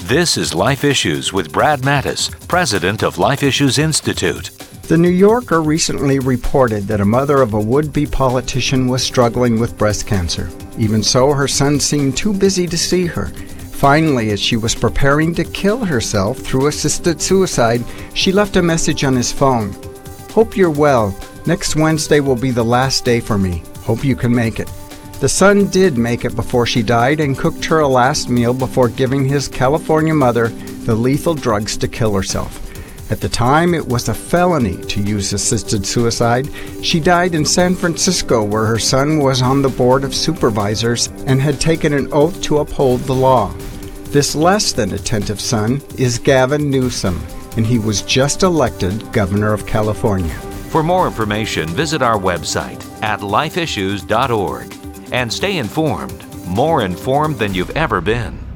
This is Life Issues with Brad Mattis, president of Life Issues Institute. The New Yorker recently reported that a mother of a would-be politician was struggling with breast cancer. Even so, her son seemed too busy to see her. Finally, as she was preparing to kill herself through assisted suicide, she left a message on his phone. "Hope you're well. Next Wednesday will be the last day for me. Hope you can make it." The son did make it before she died and cooked her a last meal before giving his California mother the lethal drugs to kill herself. At the time, it was a felony to use assisted suicide. She died in San Francisco, where her son was on the board of supervisors and had taken an oath to uphold the law. This less than attentive son is Gavin Newsom, and he was just elected governor of California. For more information, visit our website at lifeissues.org and stay informed, more informed than you've ever been.